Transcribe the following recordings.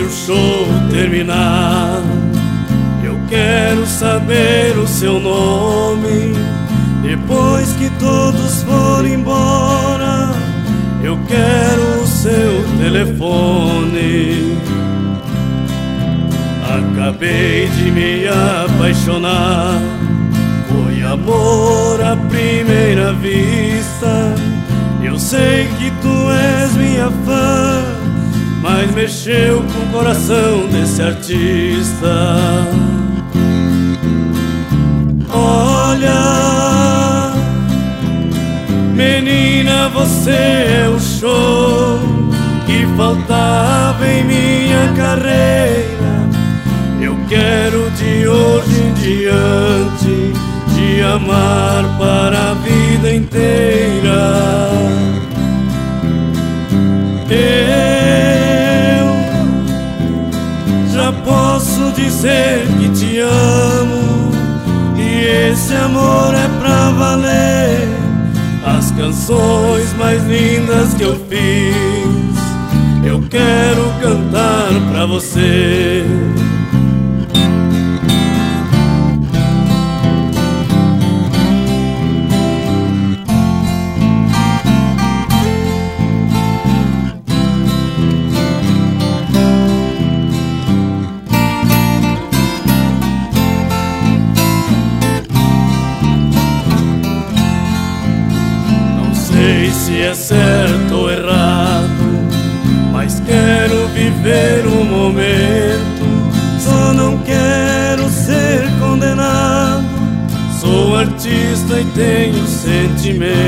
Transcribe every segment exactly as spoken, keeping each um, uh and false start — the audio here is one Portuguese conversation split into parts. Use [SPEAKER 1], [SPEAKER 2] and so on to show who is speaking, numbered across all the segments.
[SPEAKER 1] o show terminar, eu quero saber o seu nome. Depois que todos forem embora, eu quero o seu telefone. Acabei de me apaixonar, foi amor à primeira vista. Eu sei que tu és minha fã, mas mexeu com o coração desse artista. Olha, menina, você é o show que faltava em minha carreira. Eu quero de hoje em diante te amar para a vida inteira. Eu já posso dizer que te amo, e esse amor é pra valer. As canções mais lindas que eu fiz, eu quero cantar pra você. Sei se é certo ou errado, mas quero viver o momento. Só não quero ser condenado. Sou artista e tenho sentimentos.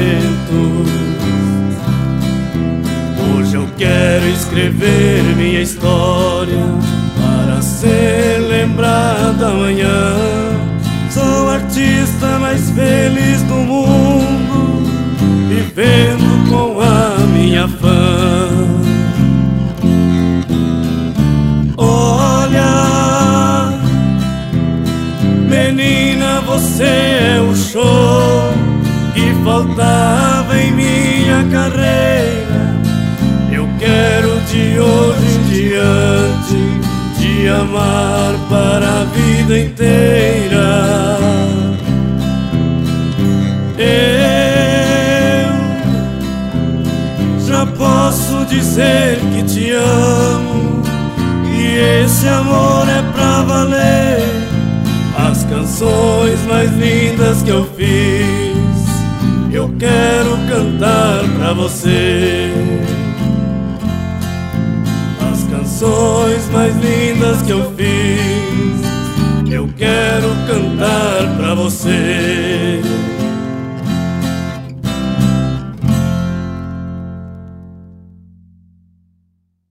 [SPEAKER 1] Hoje eu quero escrever minha história para ser lembrada amanhã. Sou o artista mais feliz do mundo, vivendo com a minha fã. Olha, menina, você é o show que faltava em minha carreira. Eu quero de hoje em diante te amar para a vida inteira. Já posso dizer que te amo, e esse amor é pra valer. As canções mais lindas que eu fiz, eu quero cantar pra você. As canções mais lindas que eu fiz, eu quero cantar